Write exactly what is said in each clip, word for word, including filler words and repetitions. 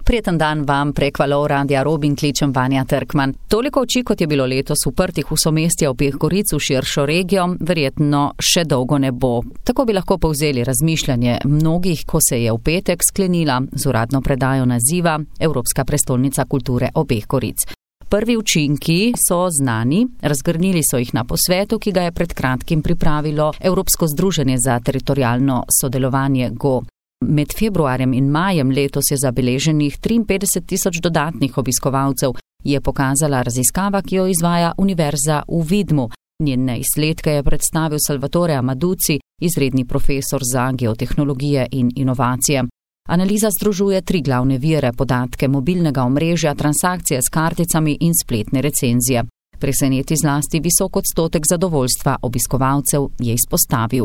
Prijeten dan vam prek valov Radia Robin kličem Vanja Trkman. Toliko oči, kot je bilo letos uprtih v somestja obeh goric v širšo regijo, verjetno še dolgo ne bo. Tako bi lahko povzeli razmišljanje mnogih, ko se je v petek sklenila z uradno predajo naziva Evropska prestolnica kulture obeh goric. Prvi učinki so znani, razgrnili so jih na posvetu, ki ga je pred kratkim pripravilo Evropsko združenje za teritorialno sodelovanje G O. Med februarjem in majem letos je zabeleženih triinpetdeset tisoč dodatnih obiskovalcev, je pokazala raziskava, ki jo izvaja Univerza v Vidmu. Njene izsledke je predstavil Salvatore Amaduci, izredni profesor za geotehnologije in inovacije. Analiza združuje tri glavne vire, podatke mobilnega omrežja, transakcije s karticami in spletne recenzije. Preseneti zlasti visok odstotek zadovoljstva obiskovalcev, je izpostavil.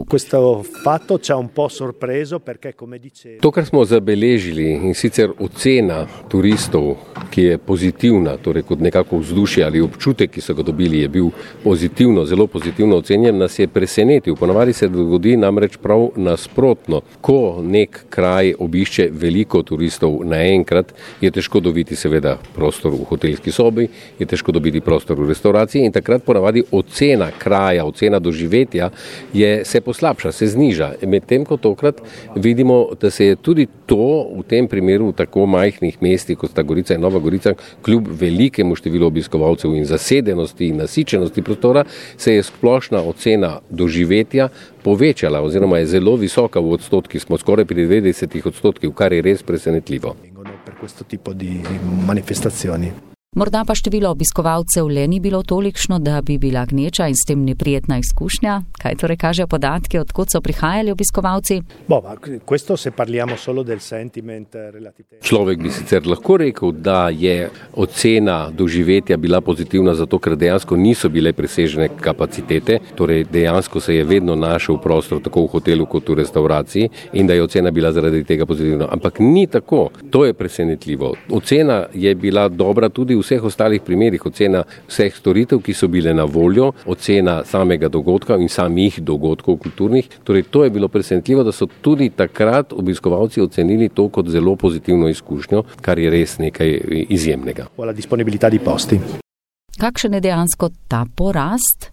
To, kar smo zabeležili, in sicer ocena turistov, ki je pozitivna, torej kot nekako vzdušje ali občutek, ki so ga dobili, je bil pozitivno, zelo pozitivno ocenjen, nas je presenetil. Ponavadi se dogodi namreč prav nasprotno. Ko nek kraj obišče veliko turistov naenkrat, je težko dobiti seveda prostor v hotelski sobi, je težko dobiti prostor v restauraciji in takrat ponavadi ocena kraja, ocena doživetja je, se poslabša, se zniža. Medtem ko tokrat vidimo, da se je tudi to v tem primeru v tako majhnih mestih, kot sta Gorica in Nova Gorica, kljub velikemu številu obiskovalcev in zasedenosti in nasičenosti prostora, se je splošna ocena doživetja povečala oziroma je zelo visoka v odstotkih, smo skoraj pri devetdesetih odstotkih, kar je res presenetljivo. Morda pa število obiskovalcev le ni bilo tolikšno, da bi bila gneča in s tem neprijetna izkušnja. Kaj torej kažejo podatki, odkot so prihajali obiskovalci? Človek bi sicer lahko rekel, da je ocena doživetja bila pozitivna, zato ker dejansko niso bile presežene kapacitete, torej dejansko se je vedno našel prostor tako v hotelu kot v restauraciji in da je ocena bila zaradi tega pozitivna. Ampak ni tako. To je presenetljivo. Ocena je bila dobra tudi v vseh ostalih primerih, ocena vseh storitev, ki so bile na voljo, ocena samega dogodka in samih dogodkov kulturnih. Torej, to je bilo presenetljivo, da so tudi takrat obiskovalci ocenili to kot zelo pozitivno izkušnjo, kar je res nekaj izjemnega. Kakšen je dejansko ta porast?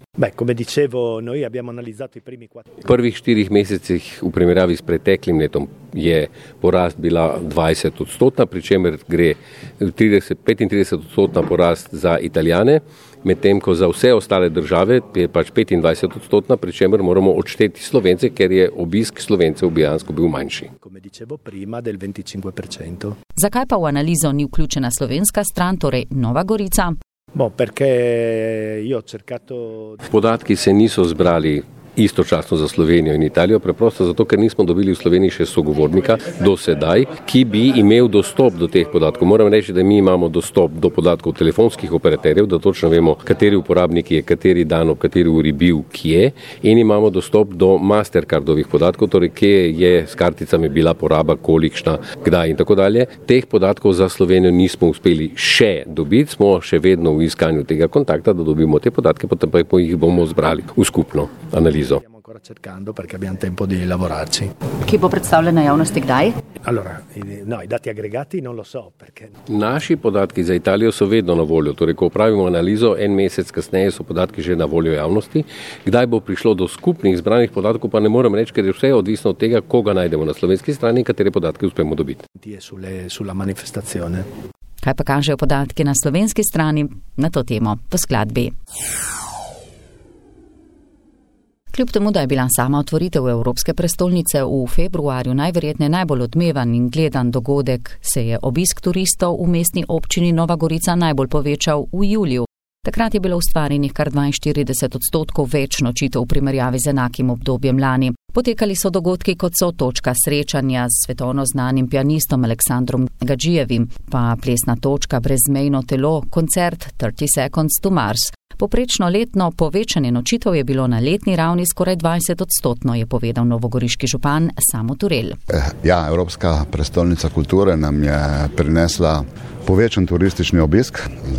V prvih štirih mesecih v primerjavi s preteklim letom je porast bila dvajset odstotna, pri čemer gre trideset, petintrideset odstotna porast za Italijane, medtem ko za vse ostale države je pač petindvajset odstotna, pri čemer moramo odšteti Slovence, ker je obisk Slovencev dejansko bil manjši. Zakaj pa v analizo ni vključena slovenska stran, torej Nova Gorica? Podatki se niso zbrali istočasno za Slovenijo in Italijo, preprosto zato, ker nismo dobili v Sloveniji še sogovornika do sedaj, ki bi imel dostop do teh podatkov. Moram reči, da mi imamo dostop do podatkov telefonskih operaterjev, da točno vemo, kateri uporabnik je, kateri dan, ob kateri uri bil, kje, in imamo dostop do Mastercardovih podatkov, torej kje je s karticami bila poraba, kolikšna, kdaj in tako dalje. Teh podatkov za Slovenijo nismo uspeli še dobiti, smo še vedno v iskanju tega kontakta, da dobimo te podatke, potem pa jih bomo zbrali v skupno analizo. Ki bo predstavljena javnosti kdaj? Naši podatki za Italijo so vedno na voljo, torej ko opravimo analizo, en mesec kasneje so podatki že na voljo javnosti. Kdaj bo prišlo do skupnih zbranih podatkov, pa ne morem reči, ker je vse odvisno od tega, koga najdemo na slovenski strani in katere podatke uspemo dobiti. Kaj pa kažejo podatki na slovenski strani? Na to temo po skladbi. Kljub temu, da je bila sama otvoritev Evropske prestolnice v februarju najverjetneje najbolj odmevan in gledan dogodek, se je obisk turistov v mestni občini Nova Gorica najbolj povečal v juliju. Takrat je bilo ustvarjenih kar dvainštirideset odstotkov več nočitev v primerjavi z enakim obdobjem lani. Potekali so dogodki, kot so točka srečanja s svetovno znanim pianistom Aleksandrom Gadžijevim, pa plesna točka Brezmejno telo, koncert trideset seconds to Mars. Poprečno letno povečanje nočitev je bilo na letni ravni skoraj dvajset odstotno, je povedal novogoriški župan Samo Turel. Ja, Evropska prestolnica kulture nam je prinesla povečan turistični obisk.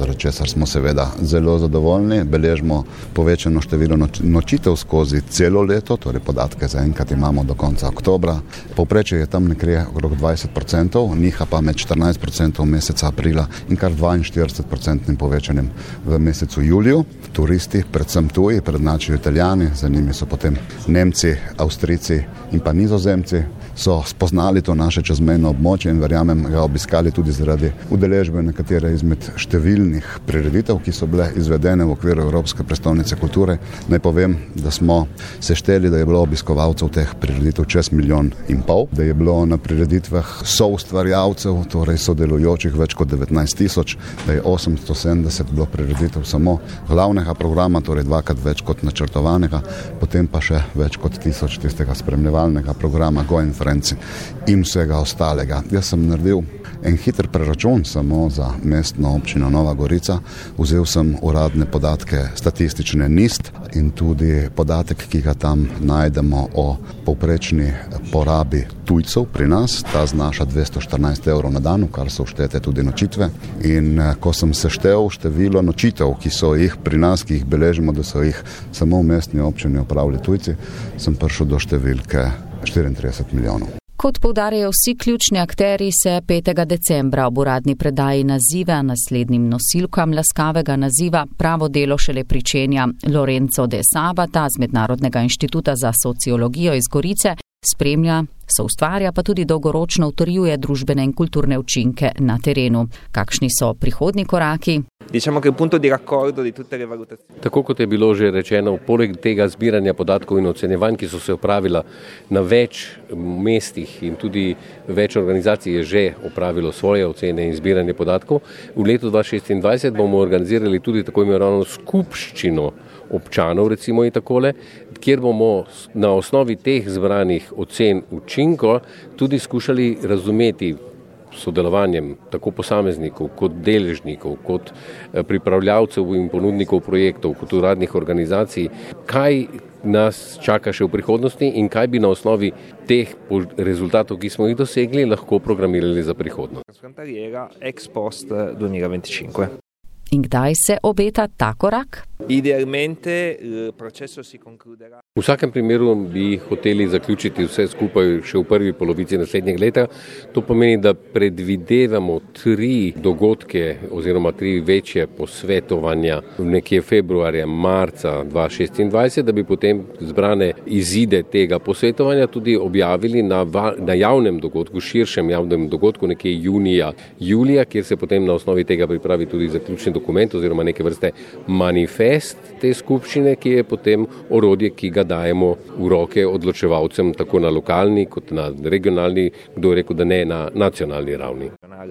zaradi česar smo seveda zelo zadovoljni. Beležimo povečano število nočitev skozi celo leto, torej podatke zaenkrat imamo do konca oktobra. Povprečje je tam nekje okrog dvajset procentov, niha pa med štirinajst procentov meseca aprila in kar dvainštirideset procentnim povečanjem v mesecu juliju. Turisti, predvsem tuji, prednjačijo Italijani, za njimi so potem Nemci, Avstrijci in pa Nizozemci, so spoznali to naše čezmejno območje in verjamem ga obiskali tudi zaradi udeležbe nekatere izmed številnih prireditev, ki so bile izvedene v okviru Evropske prestolnice kulture. Naj povem, da smo sešteli, da je bilo obiskovalcev teh prireditev čez milijon in pol, da je bilo na prireditvah soustvarjalcev, torej sodelujočih več kot devetnajst tisoč, da je osemsto sedemdeset bilo prireditev samo glavnega programa, torej dvakrat več kot načrtovanega, potem pa še več kot tisoč tistega spremljevalnega programa Goinfrenci in vsega ostalega. Jaz sem naredil en hiter preračun samo za mestno občino Nova Gorica. Vzel sem uradne podatke statistične N I S T in tudi podatek, ki ga tam najdemo o povprečni porabi tujcev pri nas. Ta znaša dvesto štirinajst evrov na dan, v kar so vštete tudi nočitve. In ko sem seštel število nočitev, ki so jih pri nas, ki jih beležimo, da so jih samo v mestni občini opravili tujci, sem prišel do številke štiriintrideset milijonov. Kot poudarjajo vsi ključni akteri, se petega decembra ob uradni predaji naziva naslednjim nosilkam laskavega naziva pravo delo šele pričenja. Lorenzo de Sabata z Mednarodnega inštituta za sociologijo iz Gorice spremlja, soustvarja pa tudi dolgoročno utrjuje družbene in kulturne učinke na terenu. Kakšni so prihodnji koraki? Tako kot je bilo že rečeno, poleg tega zbiranja podatkov in ocenjevanj, ki so se opravila na več mestih in tudi več organizacij je že opravilo svoje ocene in zbiranje podatkov, v letu dva tisoč šestindvajset bomo organizirali tudi tako imenovano skupščino občanov, recimo in takole, kjer bomo na osnovi teh zbranih ocen učinko tudi skušali razumeti sodelovanjem tako posameznikov kot deležnikov, kot pripravljavcev in ponudnikov projektov, kot uradnih organizacij, kaj nas čaka še v prihodnosti in kaj bi na osnovi teh rezultatov, ki smo jih dosegli, lahko programirali za prihodnost. In kdaj se obeta ta korak? V vsakem primeru bi hoteli zaključiti vse skupaj še v prvi polovici naslednjega leta. To pomeni, da predvidevamo tri dogodke oziroma tri večje posvetovanja nekje februarja, marca dva tisoč šestindvajset, da bi potem zbrane izide tega posvetovanja tudi objavili na, na javnem dogodku, širšem javnem dogodku nekje junija, julija, kjer se potem na osnovi tega pripravi tudi zaključni dokument oziroma neke vrste manifest te skupščine, ki je potem orodje, ki ga dajemo v roke odločevalcem tako na lokalni kot na regionalni, kdo je rekel, da ne na nacionalni ravni.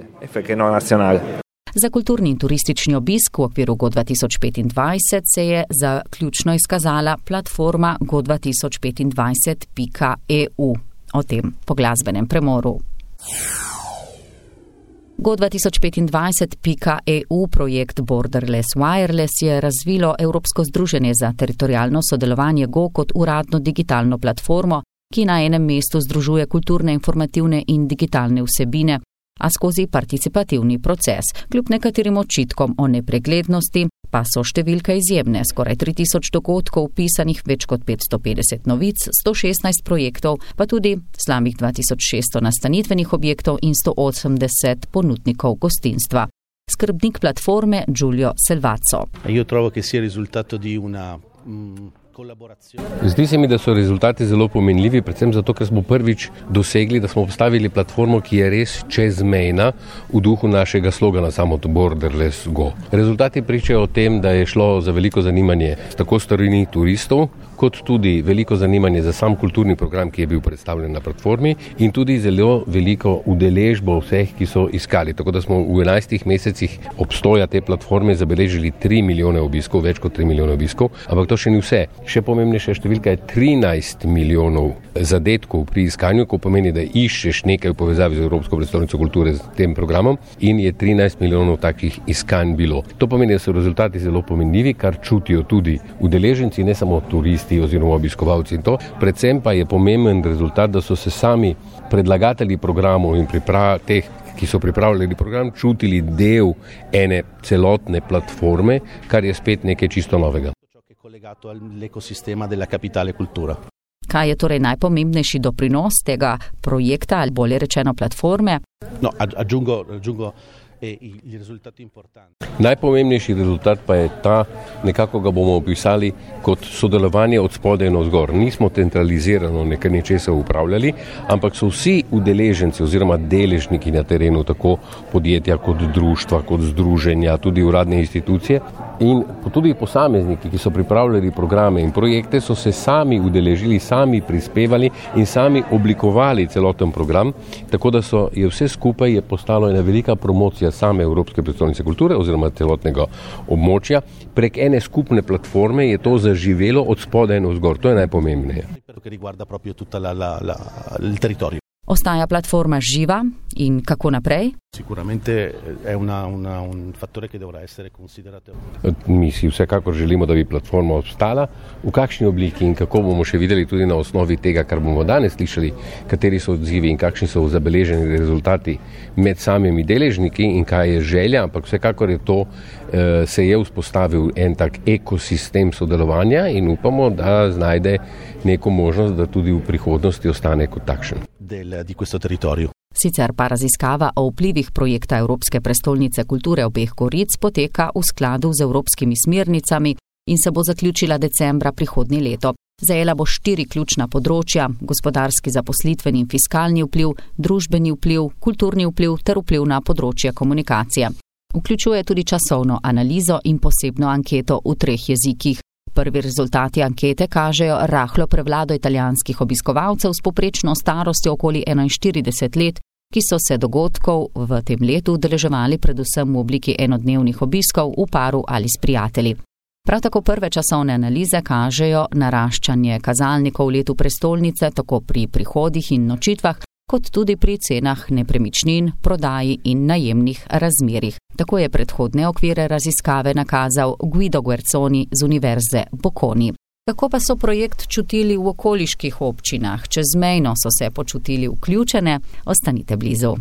Za kulturni in turistični obisk v okviru Go dva tisoč petindvajset se je za ključno izkazala platforma go dva tisoč petindvajset pika e u. O tem po glasbenem premoru. Go dva tisoč petindvajset pika e u projekt Borderless Wireless je razvilo Evropsko združenje za teritorialno sodelovanje Go kot uradno digitalno platformo, ki na enem mestu združuje kulturne, informativne in digitalne vsebine, a skozi participativni proces. Kljub nekaterim očitkom o nepreglednosti pa so številke izjemne, skoraj tri tisoč dogodkov vpisanih, več kot petsto petdeset novic, sto šestnajst projektov, pa tudi slabih dva tisoč šeststo nastanitvenih objektov in sto osemdeset ponudnikov gostinstva. Skrbnik platforme Giulio Selvazzo. Io trovo che sia risultato di una mm... Zdi se mi, da so rezultati zelo pomenljivi, predvsem zato, ker smo prvič dosegli, da smo postavili platformo, ki je res čezmejna v duhu našega slogana samo Borderless Go. Rezultati pričajo o tem, da je šlo za veliko zanimanje tako strani turistov, kot tudi veliko zanimanje za sam kulturni program, ki je bil predstavljen na platformi in tudi zelo veliko udeležbo vseh, ki so iskali. Tako da smo v enajstih mesecih obstoja te platforme zabeležili tri milijone obiskov, več kot tri milijone obiskov, ampak to še ni vse. Še pomembnejša številka je trinajst milijonov zadetkov pri iskanju, ko pomeni, da iščeš nekaj v povezavi z Evropsko prestolnico kulture s tem programom in je trinajst milijonov takih iskanj bilo. To pomeni, da so rezultati zelo pomenljivi, kar čutijo tudi udeleženci, ne samo turisti oziroma obiskovalci in to. Predvsem pa je pomemben rezultat, da so se sami predlagatelji programov in priprav teh ki so pripravljali program, čutili del ene celotne platforme, kar je spet nekaj čisto novega. Kaj je torej najpomembnejši doprinos tega projekta ali bolje rečeno platforme? No, aggiungo, aggiungo i risultati importanti. Najpomembnejši rezultat pa je ta, nekako ga bomo opisali kot sodelovanje od spodaj navzgor. Nismo centralizirano nekaj nečesa upravljali, ampak so vsi udeleženci oziroma deležniki na terenu, tako podjetja kot društva, kot združenja, tudi uradne institucije in tudi posamezniki, ki so pripravljali programe in projekte, so se sami udeležili, sami prispevali in sami oblikovali celoten program, tako da so je vse skupaj je postalo ena velika promocija same Evropske prestolnice kulture oziroma celotnega območja. Prek ene skupne platforme je to zaživelo od spodaj navzgor. To je najpomembneje. Ostaja platforma živa in kako naprej? Sicuramente è una, una, un fattore che dovrà essere considerato. Mi si vsekakor želimo, da bi platforma obstala. V kakšni obliki in kako bomo še videli tudi na osnovi tega, kar bomo danes slišali, kateri so odzivi in kakšni so zabeleženi rezultati med samimi deležniki in kaj je želja, ampak vsekakor je to, se je vzpostavil en tak ekosistem sodelovanja in upamo, da znajde neko možnost, da tudi v prihodnosti ostane kot takšen. Del, di questo territorio. Sicer pa raziskava o vplivih projekta Evropske prestolnice kulture obeh Goric poteka v skladu z evropskimi smernicami in se bo zaključila decembra prihodnje leto. Zajela bo štiri ključna področja: gospodarski, zaposlitveni in fiskalni vpliv, družbeni vpliv, kulturni vpliv ter vpliv na področje komunikacije. Vključuje tudi časovno analizo in posebno anketo v treh jezikih. Prvi rezultati ankete kažejo rahlo prevlado italijanskih obiskovalcev s povprečno starostjo okoli enainštirideset let, ki so se dogodkov v tem letu udeleževali predvsem v obliki enodnevnih obiskov v paru ali s prijatelji. Prav tako prve časovne analize kažejo naraščanje kazalnikov v letu prestolnice tako pri prihodih in nočitvah, kot tudi pri cenah nepremičnin, prodaji in najemnih razmerjih. Tako je predhodne okvire raziskave nakazal Guido Guerzoni z Univerze Bocconi. Kako pa so projekt čutili v okoliških občinah? Čezmejno so se počutili vključene? Ostanite blizu.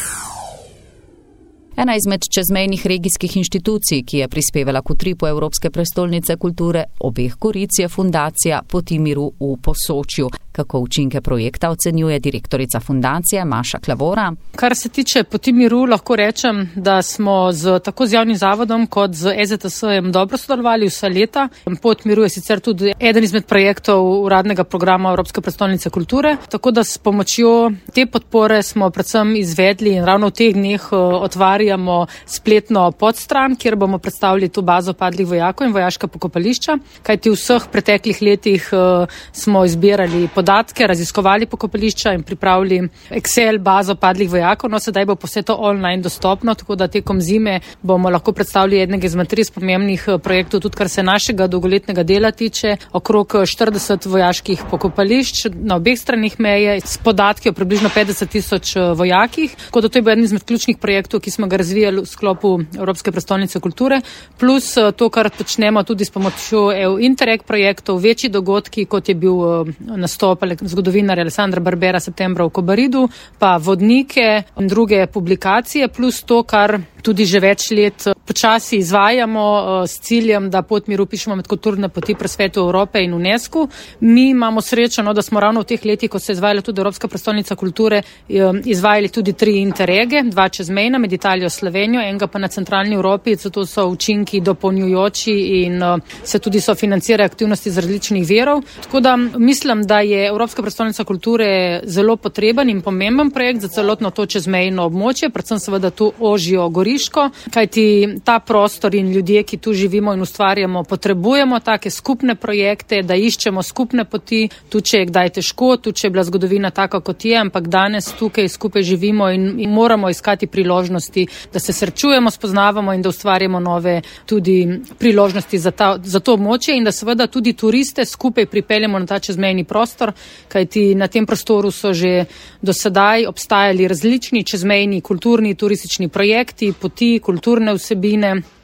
Ena izmed čezmejnih regijskih inštitucij, ki je prispevala k utripu Evropske prestolnice kulture obeh Goric, je fundacija Poti miru v Posočju. Kako učinke projekta ocenjuje direktorica fundacije Maša Klavora? Kar se tiče Poti miru, lahko rečem, da smo z, tako z javnim zavodom kot z E Z T S-jem dobro sodelovali vsa leta. Pot miru je sicer tudi eden izmed projektov uradnega programa Evropske prestolnice kulture, tako da s pomočjo te podpore smo predvsem izvedli in ravno v teh dneh otvarjamo spletno podstran, kjer bomo predstavili to bazo padlih vojakov in vojaška pokopališča, kajti v vseh preteklih letih smo izbirali podatke, raziskovali pokopališča in pripravili Excel bazo padlih vojakov. No, sedaj bo vse to online dostopno, tako da tekom zime bomo lahko predstavili enega izmed res pomembnih projektov, tudi kar se našega dolgoletnega dela tiče, okrog štirideset vojaških pokopališč na obeh stranih meje s podatki o približno petdeset tisoč vojakih. Tako da to je bil eden izmed ključnih projektov, ki smo ga razvijali v sklopu Evropske prestolnice kulture, plus to, kar počnemo tudi s pomočjo E U Interreg projektov, večji dogodki, kot je bil nastop zgodovinarja Alessandra Barbera septembra v Kobaridu, pa vodnike in druge publikacije, plus to, kar tudi že več let počasi izvajamo s ciljem, da Pot miru pišemo med kulturne poti pri Svetu Evrope in UNESCO. Mi imamo srečo, no, da smo ravno v teh letih, ko se je izvajala tudi Evropska prestolnica kulture, izvajali tudi tri interrege, dva čezmejna med Italijo in Slovenijo, enega pa na centralni Evropi, zato so učinki dopolnjujoči in se tudi sofinancirajo aktivnosti z različnih virov. Tako da mislim, da je Evropska prestolnica kulture zelo potreben in pomemben projekt za celotno to čezmejno območje, predvsem seveda tu ožjo Goriško, kajti ta prostor in ljudje, ki tu živimo in ustvarjamo, potrebujemo take skupne projekte, da iščemo skupne poti, tu če je kdaj težko, tu če je bila zgodovina taka, kot je, ampak danes tukaj skupaj živimo in, in moramo iskati priložnosti, da se srečujemo, spoznavamo in da ustvarjamo nove tudi priložnosti za, ta, za to območje in da seveda tudi turiste skupaj pripeljemo na ta čezmejni prostor, kajti na tem prostoru so že do sedaj obstajali različni čezmejni kulturni turistični projekti, poti, kulturne vsebine.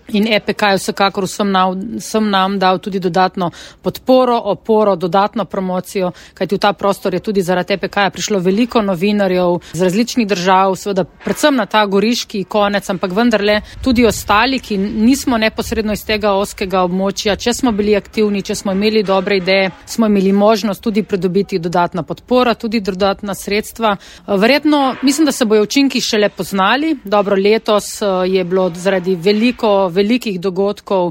in E P K je vsekakor vsem nam, vsem nam dal tudi dodatno podporo, oporo, dodatno promocijo, kajti v ta prostor je tudi zaradi E P K-ja prišlo veliko novinarjev z različnih držav, seveda predvsem na ta goriški konec, ampak vendarle tudi ostali, ki nismo neposredno iz tega ozkega območja, če smo bili aktivni, če smo imeli dobre ideje, smo imeli možnost tudi pridobiti dodatna podpora, tudi dodatna sredstva. Verjetno, mislim, da se bojo učinki šele poznali. Dobro, letos je bilo zaradi veliko, velikih dogodkov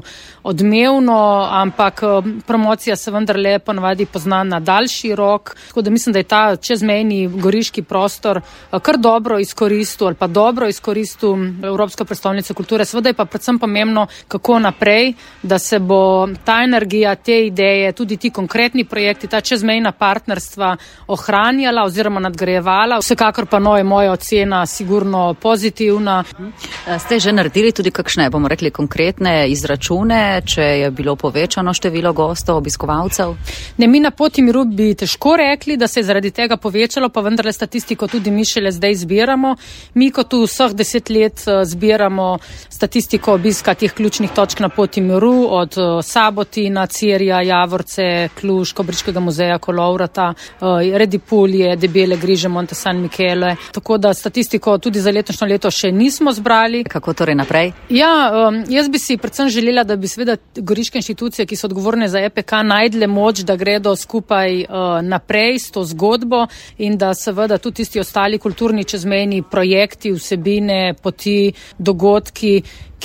odmevno, ampak promocija se vendarle ponavadi pozna na daljši rok, tako da mislim, da je ta čezmejni goriški prostor kar dobro izkoristil ali pa dobro izkoristil Evropska prestolnica kulture. Seveda je pa predvsem pomembno, kako naprej, da se bo ta energija, te ideje, tudi ti konkretni projekti, ta čezmejna partnerstva ohranjala oziroma nadgrajevala. Vsekakor pa no je moja ocena sigurno pozitivna. Ste že naredili tudi kakšne, bomo rekli, konkretne izračune, če je bilo povečano število gostov, obiskovalcev? Ne, mi na Poti miru bi težko rekli, da se je zaradi tega povečalo, pa vendarle statistiko tudi mi šele zdaj zbiramo. Mi kot tu vseh deset let zbiramo statistiko obiska teh ključnih točk na Poti miru, od Sabotina, Cirja, Javorce, Kluž, Kobriškega muzeja, Kolovrata, Redipulje, Debele griže, Monte San Michele. Tako da statistiko tudi za letošnjo leto še nismo zbrali. Kako torej naprej? Ja, jaz bi si predvsem želela, da bi seveda goriške inštitucije, ki so odgovorne za E P K, najdle moč, da gredo skupaj naprej s to zgodbo in da seveda tudi tisti ostali kulturni čezmejni projekti, vsebine, poti, dogodki,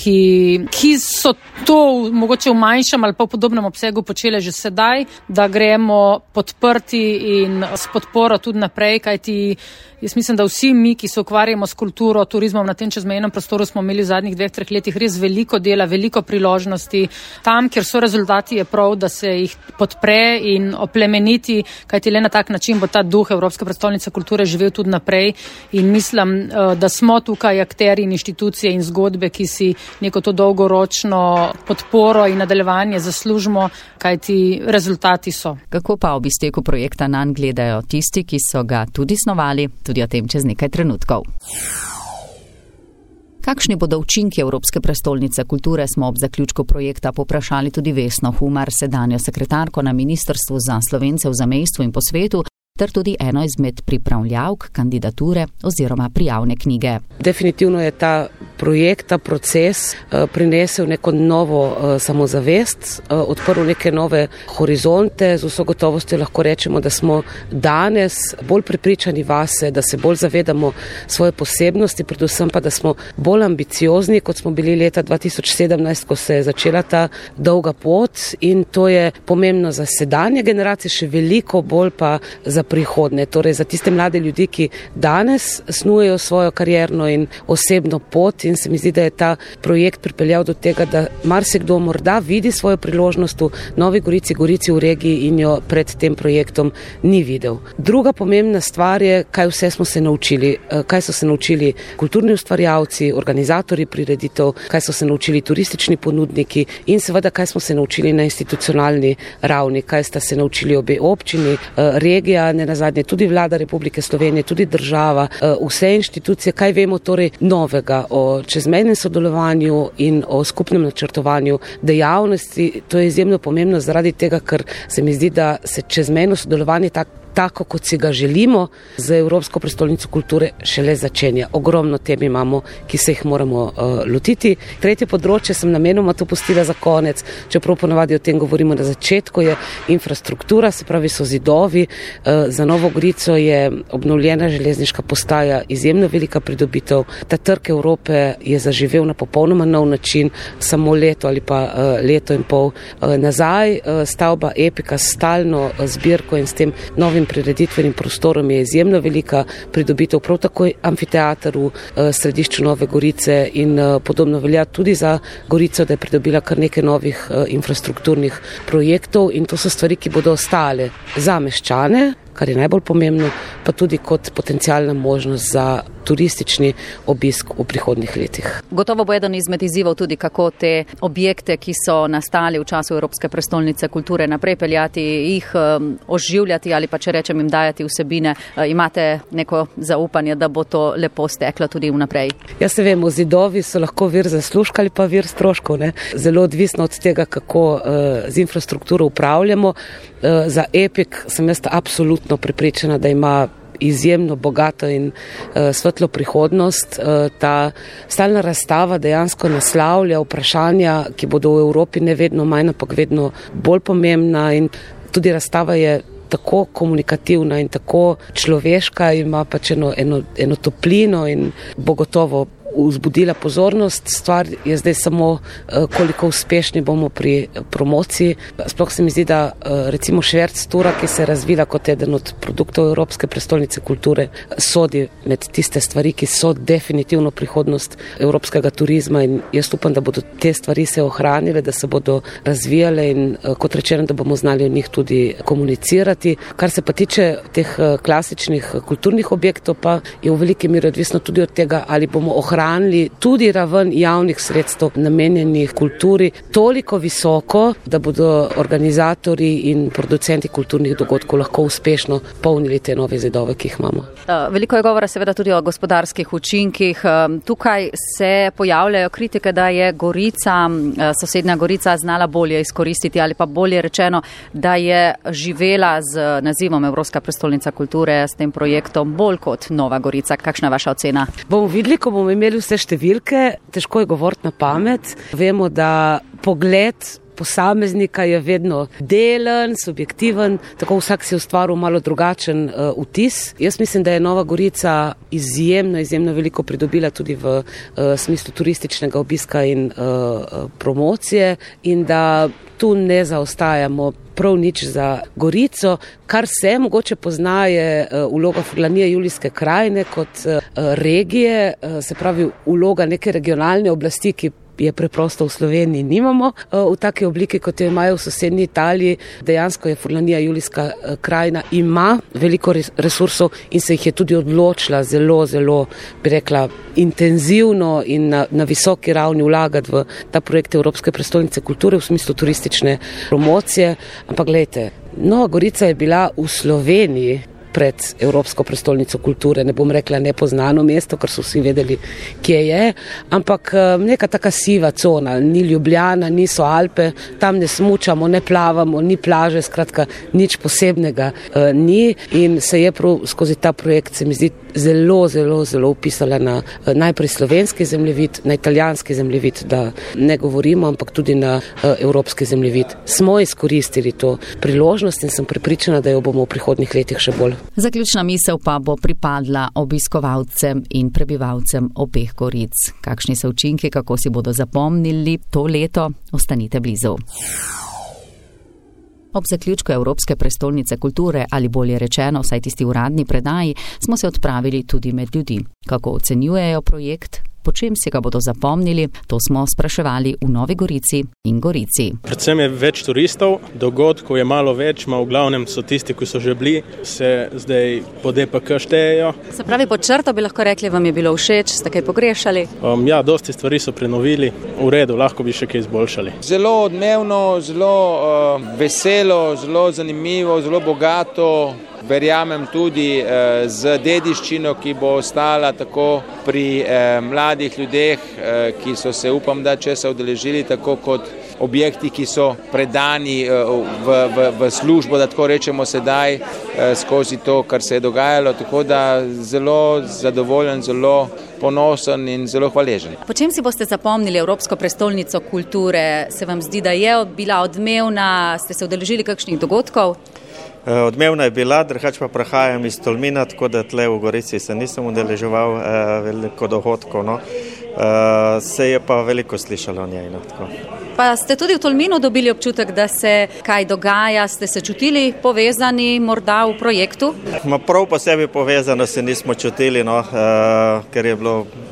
Ki, ki so to mogoče v manjšem ali pa v podobnem obsegu počele že sedaj, da gremo podprti in s podporo tudi naprej, kajti jaz mislim, da vsi mi, ki se ukvarjamo s kulturo, turizmom na tem čezmejnem prostoru, smo imeli v zadnjih dveh, treh letih res veliko dela, veliko priložnosti. Tam, kjer so rezultati, je prav, da se jih podpre in oplemeniti, kajti le na tak način bo ta duh Evropske prestolnice kulture živel tudi naprej. In mislim, da smo tukaj akteri in inštitucije in zgodbe, ki si neko to dolgoročno podporo in nadaljevanje zaslužimo, kajti rezultati so. Kako pa ob izteku projekta nanj gledajo tisti, ki so ga tudi snovali, tudi o tem čez nekaj trenutkov. Kakšni bodo učinki Evropske prestolnice kulture, smo ob zaključku projekta poprašali tudi Vesno Humar, sedanjo sekretarko na Ministrstvu za Slovence v zamejstvu in po svetu, ter tudi eno izmed pripravljavk kandidature oziroma prijavne knjige. Definitivno je ta projekt, ta proces prinesel neko novo samozavest, odprl neke nove horizonte. Z vso gotovostjo lahko rečemo, da smo danes bolj prepričani vase, da se bolj zavedamo svoje posebnosti, predvsem pa, da smo bolj ambiciozni, kot smo bili leta dva tisoč sedemnajst, ko se je začela ta dolga pot, in to je pomembno za sedanje generacije, še veliko bolj pa za prihodne, torej za tiste mlade ljudi, ki danes snujejo svojo karierno in osebno pot, in se mi zdi, da je ta projekt pripeljal do tega, da marsikdo morda vidi svojo priložnost v Novi Gorici, Gorici v regiji in jo pred tem projektom ni videl. Druga pomembna stvar je, kaj vse smo se naučili, kaj so se naučili kulturni ustvarjalci, organizatorji prireditev, kaj so se naučili turistični ponudniki in seveda, kaj smo se naučili na institucionalni ravni, kaj sta se naučili obe občini, regija, ne nazadnje tudi vlada Republike Slovenije, tudi država, vse inštitucije, kaj vemo torej novega o čezmejnem sodelovanju in o skupnem načrtovanju dejavnosti. To je izjemno pomembno zaradi tega, ker se mi zdi, da se čezmejno sodelovanje tak tako, kot si ga želimo, z Evropsko prestolnico kulture šele začenja. Ogromno tem imamo, ki se jih moramo uh, lotiti. Tretje področje sem namenoma to pustila za konec, čeprav ponavadi o tem govorimo na začetku, je infrastruktura, se pravi so zidovi. Uh, za Novo Gorico je obnovljena železniška postaja izjemno velika pridobitev. Ta trg Evrope je zaživel na popolnoma nov način, samo leto ali pa uh, leto in pol uh, nazaj. Uh, stavba Epika s stalno uh, zbirko in s tem novim prireditvenim prostorom je izjemno velika pridobitev, prav tako amfiteater v središču Nove Gorice in podobno velja tudi za Gorico, da je pridobila kar nekaj novih infrastrukturnih projektov in to so stvari, ki bodo ostale za meščane, kar je najbolj pomembno, pa tudi kot potencialna možnost za turistični obisk v prihodnjih letih. Gotovo bo eden izmed izzivov tudi, kako te objekte, ki so nastali v času Evropske prestolnice kulture, naprej peljati, jih um, oživljati ali pa, če rečem, jim dajati vsebine. Uh, imate neko zaupanje, da bo to lepo steklo tudi vnaprej? Ja, se vemo, zidovi so lahko vir zaslužka ali pa vir stroškov, ne? Zelo odvisno od tega, kako uh, z infrastrukturo upravljamo. Uh, za Epik sem jaz absolutno prepričana, da ima izjemno bogato in uh, svetlo prihodnost. Uh, ta stalna razstava dejansko naslavlja vprašanja, ki bodo v Evropi ne vedno manj, ampak vedno bolj pomembna, in tudi razstava je tako komunikativna in tako človeška, ima pač eno, eno, eno toplino in bo gotovo vzbudila pozornost. Stvar je zdaj samo, koliko uspešni bomo pri promociji. Sploh se mi zdi, da recimo Šverc tura, ki se je razvila kot eden od produktov Evropske prestolnice kulture, sodi med tiste stvari, ki so definitivno prihodnost evropskega turizma, in jaz upam, da bodo te stvari se ohranile, da se bodo razvijale in kot rečeno, da bomo znali o njih tudi komunicirati. Kar se pa tiče teh klasičnih kulturnih objektov, pa je v veliki meri odvisno tudi od tega, ali bomo ohranili tudi raven javnih sredstev namenjenih kulturi toliko visoko, da bodo organizatorji in producenti kulturnih dogodkov lahko uspešno polnili te nove zidove, ki jih imamo. Veliko je govora seveda tudi o gospodarskih učinkih. Tukaj se pojavljajo kritike, da je Gorica, sosednja Gorica, znala bolje izkoristiti, ali pa bolje rečeno, da je živela z nazivom Evropska prestolnica kulture, s tem projektom, bolj kot Nova Gorica. Kakšna je vaša ocena? Bomo videli, ko bomo imeli vse številke, težko je govoriti na pamet. Vemo, da pogled posameznika je vedno delen, subjektiven, tako vsak si ustvaril malo drugačen uh, vtis. Jaz mislim, da je Nova Gorica izjemno, izjemno veliko pridobila tudi v uh, smislu turističnega obiska in uh, promocije, in da tu ne zaostajamo prav nič za Gorico. Kar se mogoče pozna, je vloga Furlanije Julijske krajine kot regije, se pravi vloga neke regionalne oblasti, ki je preprosto v Sloveniji nimamo v taki obliki, kot jo imajo v sosednji Italiji. Dejansko je Furlanija Julijska krajina, ima veliko resursov in se jih je tudi odločila zelo, zelo, bi rekla, intenzivno in na, na visoki ravni vlagati v ta projekt Evropske prestolnice kulture v smislu turistične promocije. Ampak gledajte, Nova Gorica je bila v Sloveniji pred Evropsko prestolnico kulture, ne bom rekla nepoznano mesto, ker so vsi vedeli, kje je, ampak neka taka siva cona, ni Ljubljana, niso Alpe, tam ne smučamo, ne plavamo, ni plaže, skratka nič posebnega uh, ni, in se je prav skozi ta projekt, se mi zdi, zelo, zelo, zelo upisala na uh, najprej slovenski zemljevid, na italijanski zemljevid, da ne govorimo, ampak tudi na uh, evropski zemljevid. Smo izkoristili to priložnost in sem prepričana, da jo bomo v prihodnjih letih še bolj. Zaključna misel pa bo pripadla obiskovalcem in prebivalcem obeh Goric. Kakšni so učinki, kako si bodo zapomnili to leto? Ostanite blizu. Ob zaključku Evropske prestolnice kulture, ali bolje rečeno, vsaj tisti uradni predaji, smo se odpravili tudi med ljudi. Kako ocenjujejo projekt? Po čem si ga bodo zapomnili, to smo spraševali v Novi Gorici in Gorici. Predvsem je več turistov, dogodkov je malo več, ma v glavnem so tisti, ki so že bili, se zdaj po D P K štejejo. Se pravi, pod črto bi lahko rekli, vam je bilo všeč, ste kaj pogrešali? Um, ja, dosti stvari so prenovili, v redu, lahko bi še kaj izboljšali. Zelo odmevno, zelo uh, veselo, zelo zanimivo, zelo bogato. Verjamem tudi eh, z dediščino, ki bo ostala tako pri eh, mladih ljudeh, eh, ki so se, upam, da česa udeležili, tako kot objekti, ki so predani eh, v, v, v službo, da tako rečemo sedaj, eh, skozi to, kar se je dogajalo. Tako da zelo zadovoljen, zelo ponosen in zelo hvaležen. Po čem si boste zapomnili Evropsko prestolnico kulture? Se vam zdi, da je bila odmevna? Ste se udeležili kakšnih dogodkov? Odmevna je bila, drugače pa prihajam iz Tolmina, tako da tle v Gorici se nisem udeleževal eh, veliko dohodkov, no. eh, se je pa veliko slišalo o njej. No, tako. Pa ste tudi v Tolminu dobili občutek, da se kaj dogaja, ste se čutili povezani morda v projektu? Ma prav posebej povezano se nismo čutili, no, eh, ker je bilo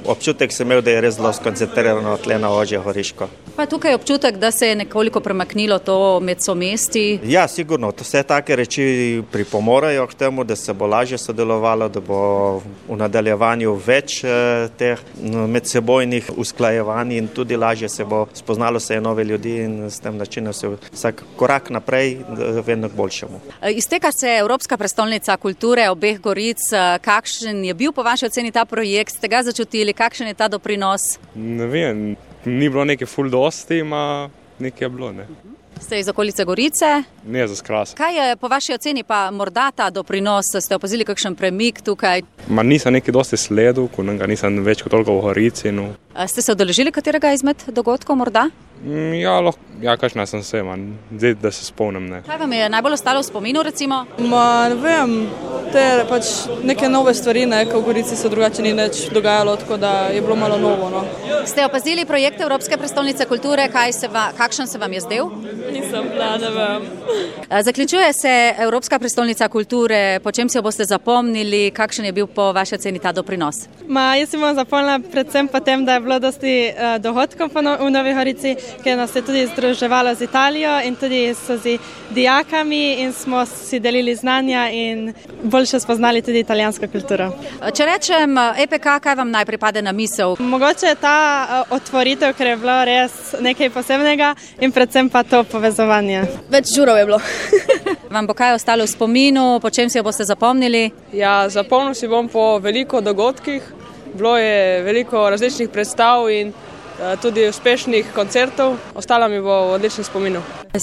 občutek sem imel, da je res zelo skoncentrirano tle na Ožje Goriško. Pa tukaj je občutek, da se je nekoliko premaknilo to med somesti? Ja, sigurno. Vse take reči pripomorajo k temu, da se bo lažje sodelovalo, da bo v nadaljevanju več teh medsebojnih usklajevanj in tudi lažje se bo spoznalo se nove ljudi in s tem načinom se vsak korak naprej vedno k boljšemu. Izteka se Evropska prestolnica kulture obeh Goric. Kakšen je bil po vaši oceni ta projekt? Ste ga začutili? Kakšen je ta doprinos? Ne vem. Ni bilo neke ful dosti, ima nekaj je bilo, ne. Ste iz okolice Gorice? Ne, za skras. Kaj je po vaši oceni pa morda ta doprinos? Ste opazili kakšen premik tukaj? Ma nisem nekaj dosti sledil, ko ga nisem več kot toliko v Gorici. No. Ste se udeležili katerega izmed dogodkov morda? Ja, lahko, ja, kakšna sem se, man. Zdaj, da se spomnim, ne. Kaj vam je najbolj ostalo v spominu, recimo? Ma, ne vem, te pač neke nove stvari, ne, ko v Gorici se drugače ni nič dogajalo, tako da je bilo malo novo, no. Ste opazili projekt Evropske prestolnice kulture, kaj se va, kakšen se vam je zdel? Nisem bila, ne vem. Zaključuje se Evropska prestolnica kulture, po čem si jo boste zapomnili, kakšen je bil po vaši oceni ta doprinos? Ma, jaz si bom zapomnila predvsem po tem, da je bilo dosti uh, dohodkov v Novi Gorici, ker nas je tudi združevalo z Italijo in tudi s dijakami in smo si delili znanja in boljše spoznali tudi italijansko kulturo. Če rečem E P K, kaj vam najprej pade na misel? Mogoče je ta uh, otvoritev, ker je bilo res nekaj posebnega in predvsem pa to povezovanje. Več žurov je bilo. Vam bo kaj ostalo v spominu, po čem si jo boste zapomnili? Ja, zapomnil si bom po veliko dogodkih. Bilo je veliko različnih predstav in tudi uspešnih koncertov. Ostala mi bo v odličnem spominu.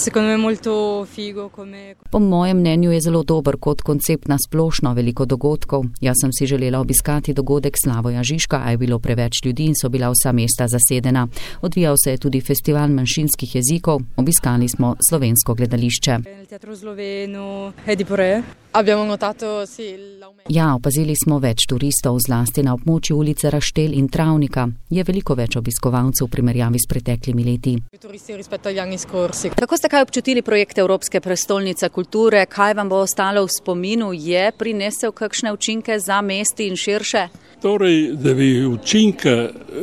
Po mojem mnenju je zelo dober kot koncept na splošno, veliko dogodkov. Jaz sem si želela obiskati dogodek Slavoja Žižka, a je bilo preveč ljudi in so bila vsa mesta zasedena. Odvijal se je tudi festival manjšinskih jezikov, obiskali smo slovensko gledališče. Ja, opazili smo več turistov, zlasti na območju ulice Raštelj in Travnika. Je veliko več obiskovalcev v primerjavi s preteklimi leti. Kako ste kaj občutili projekt Evropske prestolnice kulture? Kaj vam bo ostalo v spominu? Je prinesel kakšne učinke za mesti in širše? Torej, da bi učinke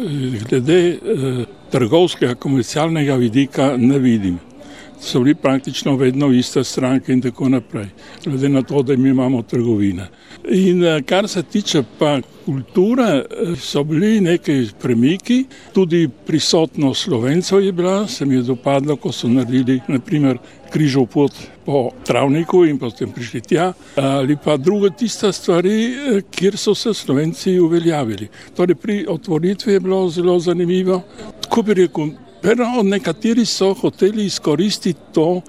glede eh, trgovskega komercialnega vidika ne vidim. So bili praktično vedno iste stranke in tako naprej, glede na to, da mi imamo trgovine. In kar se tiče pa kulture, so bili nekaj premiki, tudi prisotnost Slovencev je bila, se mi je dopadlo, ko so naredili naprimer križov pot po Travniku in potem prišli tja, ali pa druga tista stvari, kjer so se Slovenci uveljavili. Torej pri otvoritvi je bilo zelo zanimivo, tako bi rekel, Pero nekateri so hoteli izkoristiti to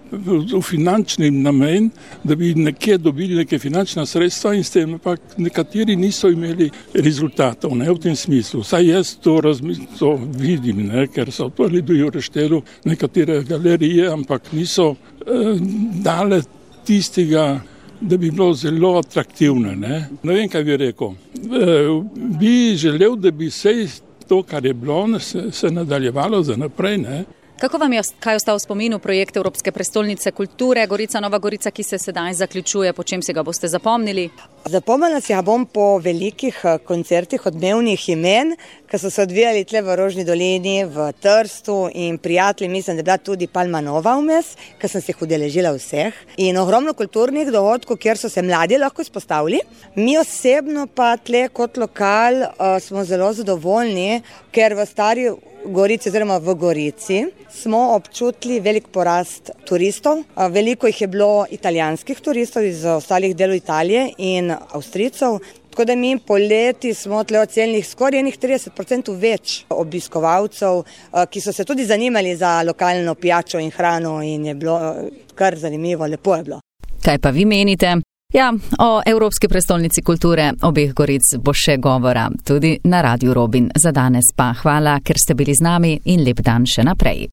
v finančni namen, da bi nekje dobili neke finančna sredstva in s tem pa nekateri niso imeli rezultatov, ne, v tem smislu. Saj jaz to, razmi- to vidim, ne, ker so otvorili v Raštelu nekatere galerije, ampak niso eh, dale tistega, da bi bilo zelo atraktivno. Ne, ne vem, kaj bi rekel. Eh, bi želel, da bi se to, kar je bilo, se, se nadaljevalo za naprej, ne. Kako vam je kaj ostalo v spominu projekt Evropske prestolnice kulture Gorica Nova Gorica, ki se sedaj zaključuje, po čem si ga boste zapomnili? Zapomnila si ga bom po velikih koncertih odmevnih imen, ki so se odvijali tle v Rožni dolini, v Trstu in prijatelji, mislim, da je bila tudi Palma Nova vmes, ki sem se jih udeležila vseh. In ogromno kulturnih dogodkov, kjer so se mladi lahko izpostavili. Mi osebno pa tle kot lokal uh, smo zelo zadovoljni, ker v stari Gorici oziroma v Gorici smo občutili velik porast turistov. Veliko jih je bilo italijanskih turistov iz ostalih delov Italije in Avstrijcev. Tako da mi poleti smo tle ocenili skoraj enih trideset procentov več obiskovalcev, ki so se tudi zanimali za lokalno pijačo in hrano in je bilo kar zanimivo, lepo je bilo. Kaj pa vi menite? Ja, o Evropski prestolnici kulture obeh Goric bo še govora tudi na Radiu Robin. Za danes pa hvala, ker ste bili z nami in lep dan še naprej.